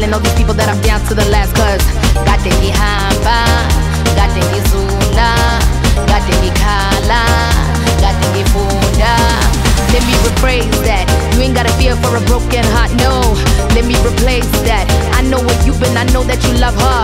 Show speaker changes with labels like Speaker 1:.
Speaker 1: telling all these people that I'm down to the last. Cause gade ngihamba, gade ngizula, gade ngikhala, gade ngifunda. Let me rephrase that. You ain't gotta fear for a broken heart, no. Let me replace that. I know where you've been, I know that you love her.